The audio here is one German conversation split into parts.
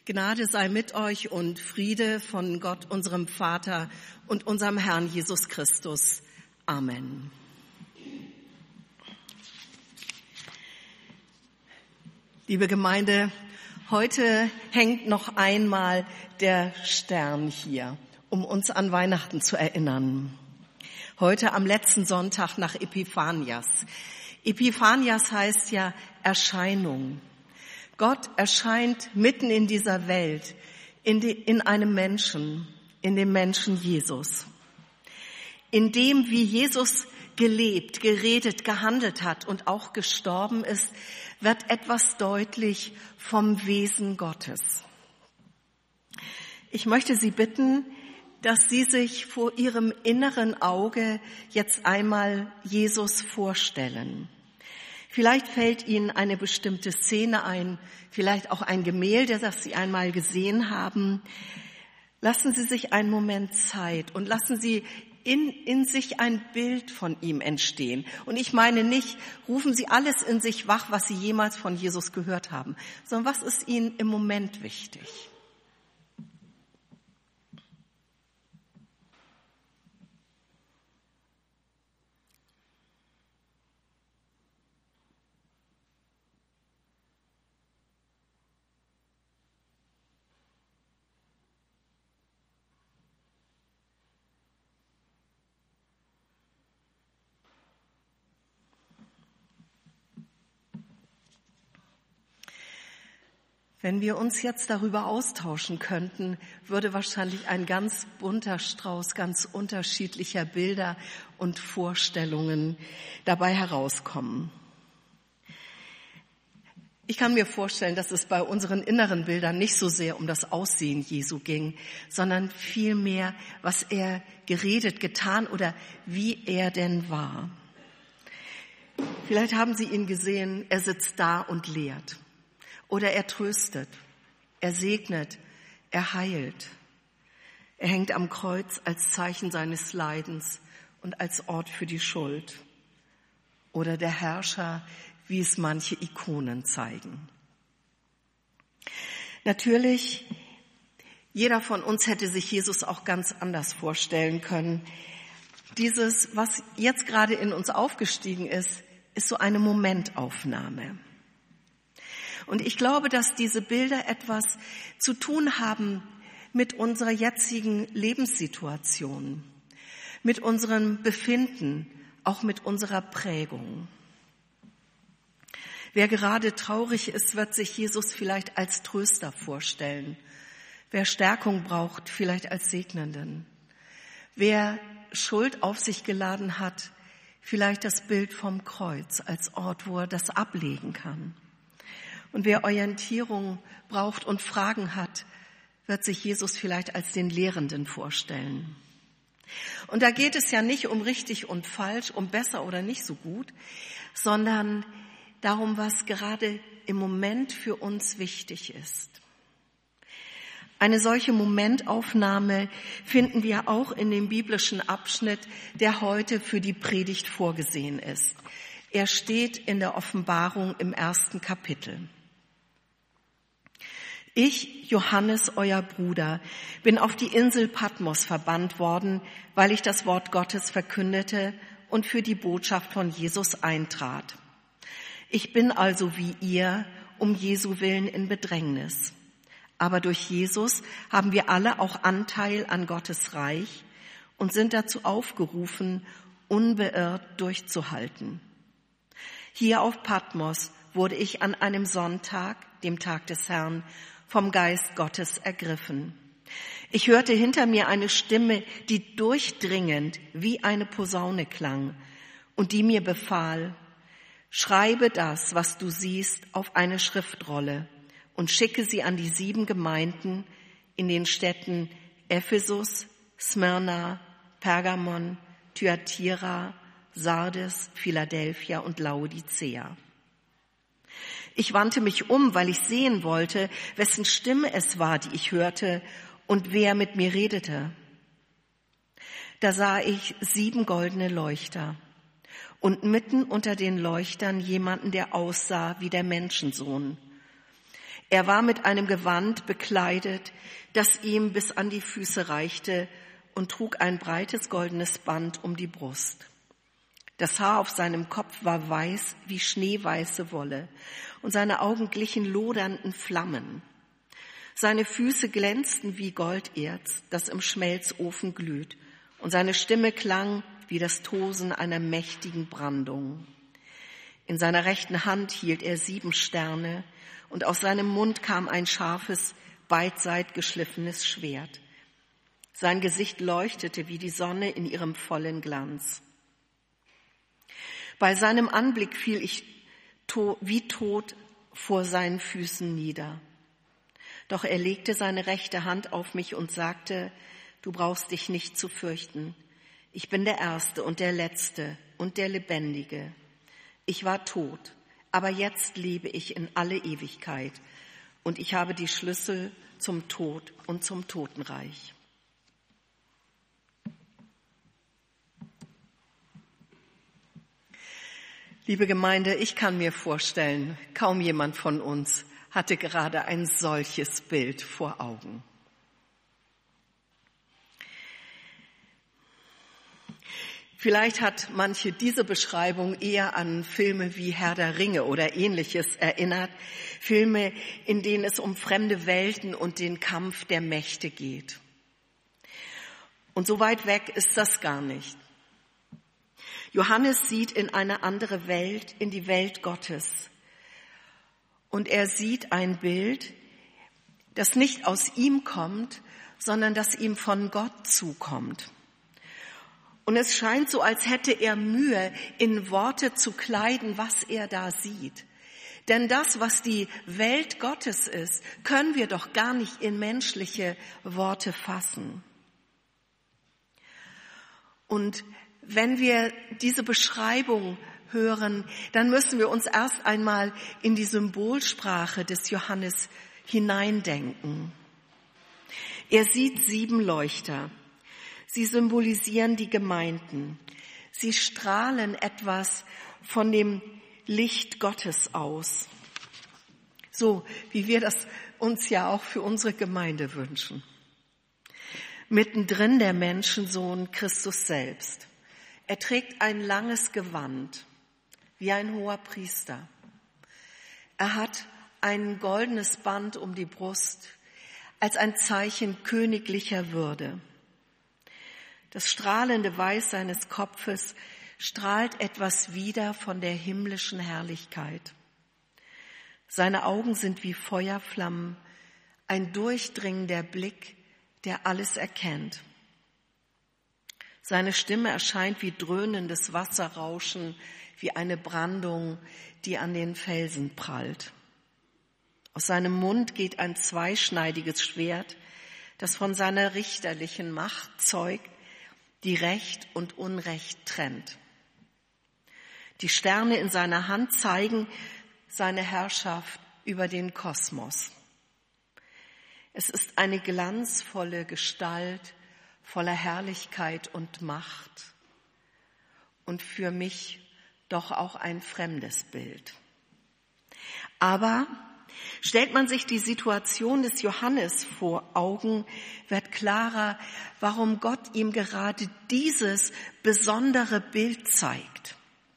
Gnade sei mit euch und Friede von Gott, unserem Vater und unserem Herrn Jesus Christus. Amen. Liebe Gemeinde, heute hängt noch einmal der Stern hier, um uns an Weihnachten zu erinnern. Heute am letzten Sonntag nach Epiphanias. Epiphanias heißt ja Erscheinung. Gott erscheint mitten in dieser Welt, in einem Menschen, in dem Menschen Jesus. In dem, wie Jesus gelebt, geredet, gehandelt hat und auch gestorben ist, wird etwas deutlich vom Wesen Gottes. Ich möchte Sie bitten, dass Sie sich vor Ihrem inneren Auge jetzt einmal Jesus vorstellen. Vielleicht fällt Ihnen eine bestimmte Szene ein, vielleicht auch ein Gemälde, das Sie einmal gesehen haben. Lassen Sie sich einen Moment Zeit und lassen Sie in sich ein Bild von ihm entstehen. Und ich meine nicht, rufen Sie alles in sich wach, was Sie jemals von Jesus gehört haben, sondern was ist Ihnen im Moment wichtig? Wenn wir uns jetzt darüber austauschen könnten, würde wahrscheinlich ein ganz bunter Strauß ganz unterschiedlicher Bilder und Vorstellungen dabei herauskommen. Ich kann mir vorstellen, dass es bei unseren inneren Bildern nicht so sehr um das Aussehen Jesu ging, sondern vielmehr, was er geredet, getan oder wie er denn war. Vielleicht haben Sie ihn gesehen, er sitzt da und lehrt. Oder er tröstet, er segnet, er heilt. Er hängt am Kreuz als Zeichen seines Leidens und als Ort für die Schuld. Oder der Herrscher, wie es manche Ikonen zeigen. Natürlich, jeder von uns hätte sich Jesus auch ganz anders vorstellen können. Dieses, was jetzt gerade in uns aufgestiegen ist, ist so eine Momentaufnahme. Und ich glaube, dass diese Bilder etwas zu tun haben mit unserer jetzigen Lebenssituation, mit unserem Befinden, auch mit unserer Prägung. Wer gerade traurig ist, wird sich Jesus vielleicht als Tröster vorstellen. Wer Stärkung braucht, vielleicht als Segnenden. Wer Schuld auf sich geladen hat, vielleicht das Bild vom Kreuz als Ort, wo er das ablegen kann. Und wer Orientierung braucht und Fragen hat, wird sich Jesus vielleicht als den Lehrenden vorstellen. Und da geht es ja nicht um richtig und falsch, um besser oder nicht so gut, sondern darum, was gerade im Moment für uns wichtig ist. Eine solche Momentaufnahme finden wir auch in dem biblischen Abschnitt, der heute für die Predigt vorgesehen ist. Er steht in der Offenbarung im 1. Kapitel. Ich, Johannes, euer Bruder, bin auf die Insel Patmos verbannt worden, weil ich das Wort Gottes verkündete und für die Botschaft von Jesus eintrat. Ich bin also wie ihr, um Jesu willen in Bedrängnis. Aber durch Jesus haben wir alle auch Anteil an Gottes Reich und sind dazu aufgerufen, unbeirrt durchzuhalten. Hier auf Patmos wurde ich an einem Sonntag, dem Tag des Herrn, vom Geist Gottes ergriffen. Ich hörte hinter mir eine Stimme, die durchdringend wie eine Posaune klang und die mir befahl: Schreibe das, was du siehst, auf eine Schriftrolle und schicke sie an die 7 Gemeinden in den Städten Ephesus, Smyrna, Pergamon, Thyatira, Sardes, Philadelphia und Laodicea. Ich wandte mich um, weil ich sehen wollte, wessen Stimme es war, die ich hörte und wer mit mir redete. Da sah ich 7 goldene Leuchter und mitten unter den Leuchtern jemanden, der aussah wie der Menschensohn. Er war mit einem Gewand bekleidet, das ihm bis an die Füße reichte, und trug ein breites goldenes Band um die Brust. Das Haar auf seinem Kopf war weiß wie schneeweiße Wolle, und seine Augen glichen lodernden Flammen. Seine Füße glänzten wie Golderz, das im Schmelzofen glüht, und seine Stimme klang wie das Tosen einer mächtigen Brandung. In seiner rechten Hand hielt er 7 Sterne, und aus seinem Mund kam ein scharfes, beidseit geschliffenes Schwert. Sein Gesicht leuchtete wie die Sonne in ihrem vollen Glanz. Bei seinem Anblick fiel ich wie tot vor seinen Füßen nieder. Doch er legte seine rechte Hand auf mich und sagte: Du brauchst dich nicht zu fürchten. Ich bin der Erste und der Letzte und der Lebendige. Ich war tot, aber jetzt lebe ich in alle Ewigkeit, und ich habe die Schlüssel zum Tod und zum Totenreich. Liebe Gemeinde, ich kann mir vorstellen, kaum jemand von uns hatte gerade ein solches Bild vor Augen. Vielleicht hat manche diese Beschreibung eher an Filme wie Herr der Ringe oder Ähnliches erinnert, Filme, in denen es um fremde Welten und den Kampf der Mächte geht. Und so weit weg ist das gar nicht. Johannes sieht in eine andere Welt, in die Welt Gottes. Und er sieht ein Bild, das nicht aus ihm kommt, sondern das ihm von Gott zukommt. Und es scheint so, als hätte er Mühe, in Worte zu kleiden, was er da sieht. Denn das, was die Welt Gottes ist, können wir doch gar nicht in menschliche Worte fassen. Und wenn wir diese Beschreibung hören, dann müssen wir uns erst einmal in die Symbolsprache des Johannes hineindenken. Er sieht 7 Leuchter. Sie symbolisieren die Gemeinden. Sie strahlen etwas von dem Licht Gottes aus. So wie wir das uns ja auch für unsere Gemeinde wünschen. Mittendrin der Menschensohn Christus selbst. Er trägt ein langes Gewand, wie ein hoher Priester. Er hat ein goldenes Band um die Brust, als ein Zeichen königlicher Würde. Das strahlende Weiß seines Kopfes strahlt etwas wider von der himmlischen Herrlichkeit. Seine Augen sind wie Feuerflammen, ein durchdringender Blick, der alles erkennt. Seine Stimme erscheint wie dröhnendes Wasserrauschen, wie eine Brandung, die an den Felsen prallt. Aus seinem Mund geht ein zweischneidiges Schwert, das von seiner richterlichen Macht zeugt, die Recht und Unrecht trennt. Die Sterne in seiner Hand zeigen seine Herrschaft über den Kosmos. Es ist eine glanzvolle Gestalt, voller Herrlichkeit und Macht und für mich doch auch ein fremdes Bild. Aber stellt man sich die Situation des Johannes vor Augen, wird klarer, warum Gott ihm gerade dieses besondere Bild zeigt.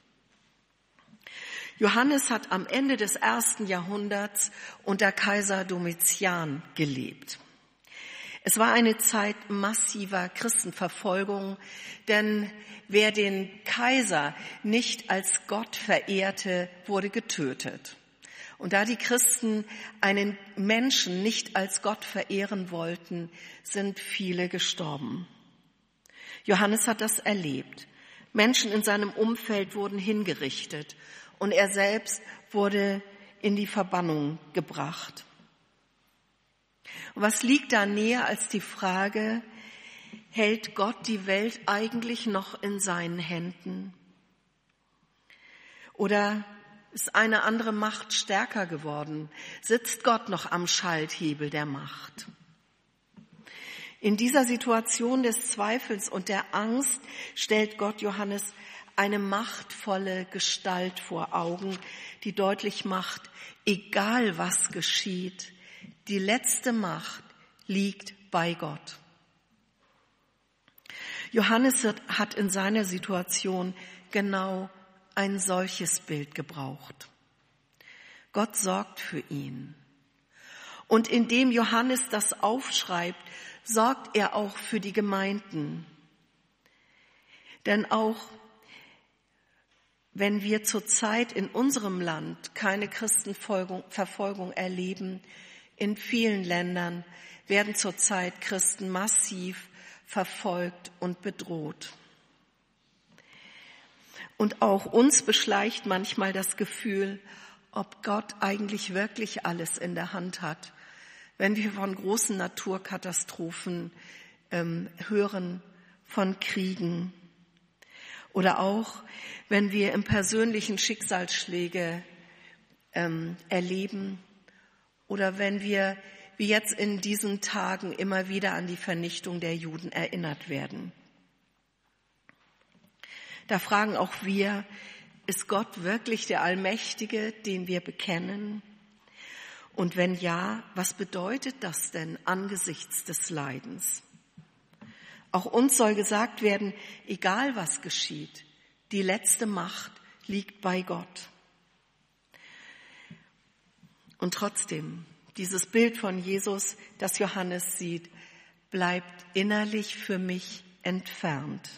Johannes hat am Ende des 1. Jahrhunderts unter Kaiser Domitian gelebt. Es war eine Zeit massiver Christenverfolgung, denn wer den Kaiser nicht als Gott verehrte, wurde getötet. Und da die Christen einen Menschen nicht als Gott verehren wollten, sind viele gestorben. Johannes hat das erlebt. Menschen in seinem Umfeld wurden hingerichtet und er selbst wurde in die Verbannung gebracht. Und was liegt da näher als die Frage, hält Gott die Welt eigentlich noch in seinen Händen? Oder ist eine andere Macht stärker geworden? Sitzt Gott noch am Schalthebel der Macht? In dieser Situation des Zweifels und der Angst stellt Gott Johannes eine machtvolle Gestalt vor Augen, die deutlich macht, egal was geschieht, die letzte Macht liegt bei Gott. Johannes hat in seiner Situation genau ein solches Bild gebraucht. Gott sorgt für ihn. Und indem Johannes das aufschreibt, sorgt er auch für die Gemeinden. Denn auch wenn wir zurzeit in unserem Land keine Christenverfolgung erleben, in vielen Ländern werden zurzeit Christen massiv verfolgt und bedroht. Und auch uns beschleicht manchmal das Gefühl, ob Gott eigentlich wirklich alles in der Hand hat, wenn wir von großen Naturkatastrophen hören, von Kriegen oder auch, wenn wir im persönlichen Schicksalsschläge erleben oder wenn wir wie jetzt in diesen Tagen immer wieder an die Vernichtung der Juden erinnert werden. Da fragen auch wir, ist Gott wirklich der Allmächtige, den wir bekennen? Und wenn ja, was bedeutet das denn angesichts des Leidens? Auch uns soll gesagt werden, egal was geschieht, die letzte Macht liegt bei Gott. Und trotzdem, dieses Bild von Jesus, das Johannes sieht, bleibt innerlich für mich entfernt.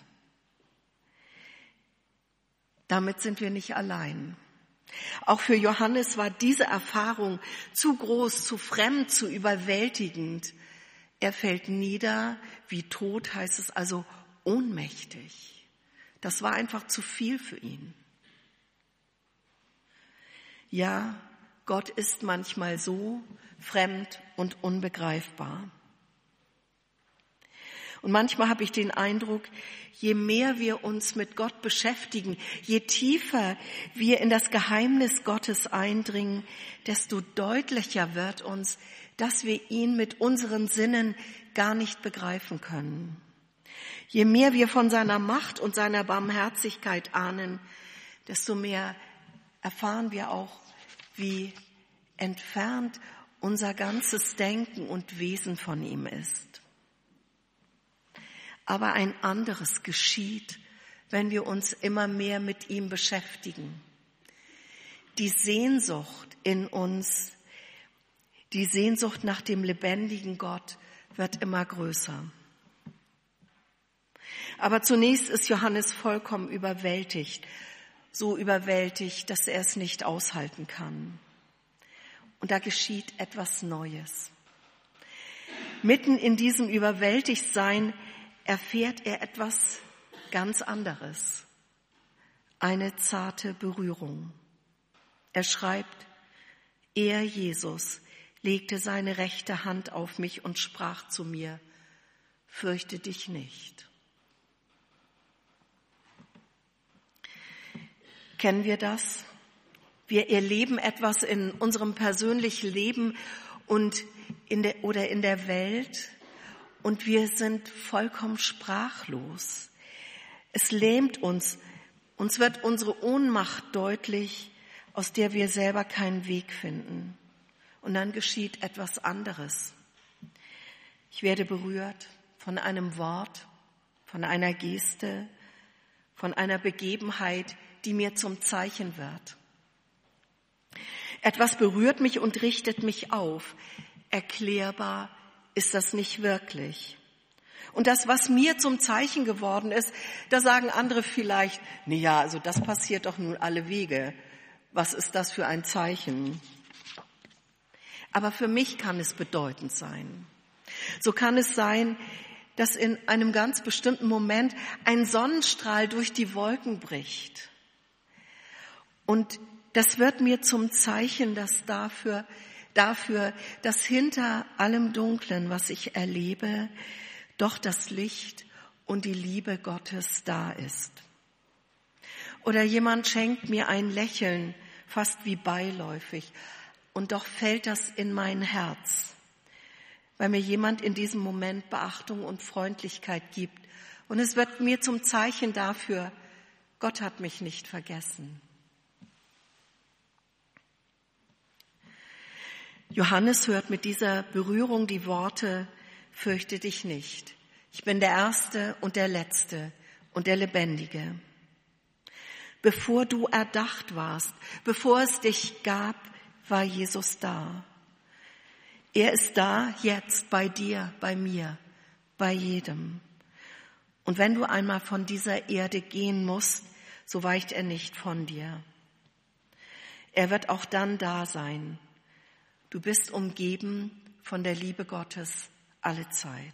Damit sind wir nicht allein. Auch für Johannes war diese Erfahrung zu groß, zu fremd, zu überwältigend. Er fällt nieder, wie tot heißt es, also ohnmächtig. Das war einfach zu viel für ihn. Ja, Gott ist manchmal so fremd und unbegreifbar. Und manchmal habe ich den Eindruck, je mehr wir uns mit Gott beschäftigen, je tiefer wir in das Geheimnis Gottes eindringen, desto deutlicher wird uns, dass wir ihn mit unseren Sinnen gar nicht begreifen können. Je mehr wir von seiner Macht und seiner Barmherzigkeit ahnen, desto mehr erfahren wir auch, wie entfernt unser ganzes Denken und Wesen von ihm ist. Aber ein anderes geschieht, wenn wir uns immer mehr mit ihm beschäftigen. Die Sehnsucht in uns, die Sehnsucht nach dem lebendigen Gott wird immer größer. Aber zunächst ist Johannes vollkommen überwältigt, so überwältigt, dass er es nicht aushalten kann. Und da geschieht etwas Neues. Mitten in diesem Überwältigtsein erfährt er etwas ganz anderes, eine zarte Berührung. Er schreibt, er, Jesus, legte seine rechte Hand auf mich und sprach zu mir, fürchte dich nicht. Kennen wir das? Wir erleben etwas in unserem persönlichen Leben und in der Welt, und wir sind vollkommen sprachlos. Es lähmt uns. Uns wird unsere Ohnmacht deutlich, aus der wir selber keinen Weg finden. Und dann geschieht etwas anderes. Ich werde berührt von einem Wort, von einer Geste, von einer Begebenheit, die mir zum Zeichen wird. Etwas berührt mich und richtet mich auf. Erklärbar ist das nicht wirklich. Und das, was mir zum Zeichen geworden ist, da sagen andere vielleicht, ja, also das passiert doch nun alle Wege. Was ist das für ein Zeichen? Aber für mich kann es bedeutend sein. So kann es sein, dass in einem ganz bestimmten Moment ein Sonnenstrahl durch die Wolken bricht. Und das wird mir zum Zeichen, dass dafür, dass hinter allem Dunklen, was ich erlebe, doch das Licht und die Liebe Gottes da ist. Oder jemand schenkt mir ein Lächeln, fast wie beiläufig, und doch fällt das in mein Herz, weil mir jemand in diesem Moment Beachtung und Freundlichkeit gibt. Und es wird mir zum Zeichen dafür, Gott hat mich nicht vergessen. Johannes hört mit dieser Berührung die Worte, fürchte dich nicht. Ich bin der Erste und der Letzte und der Lebendige. Bevor du erdacht warst, bevor es dich gab, war Jesus da. Er ist da jetzt bei dir, bei mir, bei jedem. Und wenn du einmal von dieser Erde gehen musst, so weicht er nicht von dir. Er wird auch dann da sein. Du bist umgeben von der Liebe Gottes alle Zeit.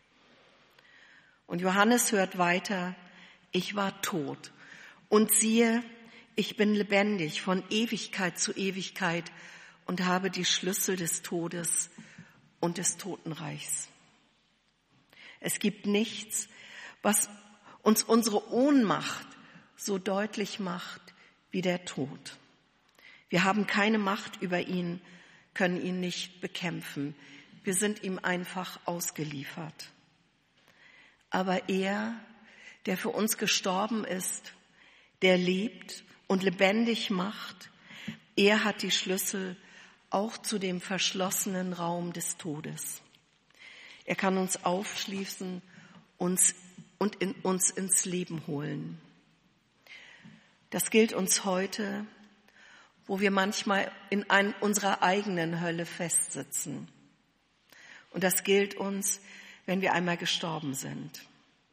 Und Johannes hört weiter, ich war tot und siehe, ich bin lebendig von Ewigkeit zu Ewigkeit und habe die Schlüssel des Todes und des Totenreichs. Es gibt nichts, was uns unsere Ohnmacht so deutlich macht wie der Tod. Wir haben keine Macht über ihn, können ihn nicht bekämpfen. Wir sind ihm einfach ausgeliefert. Aber er, der für uns gestorben ist, der lebt und lebendig macht, er hat die Schlüssel auch zu dem verschlossenen Raum des Todes. Er kann uns aufschließen uns ins Leben holen. Das gilt uns heute, wo wir manchmal in unserer eigenen Hölle festsitzen. Und das gilt uns, wenn wir einmal gestorben sind.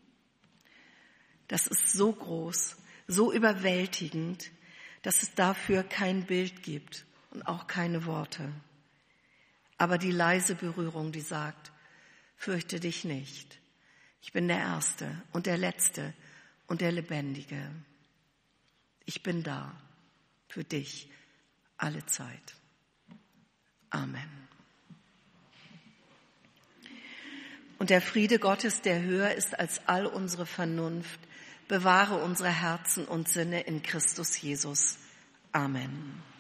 Das ist so groß, so überwältigend, dass es dafür kein Bild gibt und auch keine Worte. Aber die leise Berührung, die sagt, fürchte dich nicht. Ich bin der Erste und der Letzte und der Lebendige. Ich bin da für dich alle Zeit. Amen. Und der Friede Gottes, der höher ist als all unsere Vernunft, bewahre unsere Herzen und Sinne in Christus Jesus. Amen.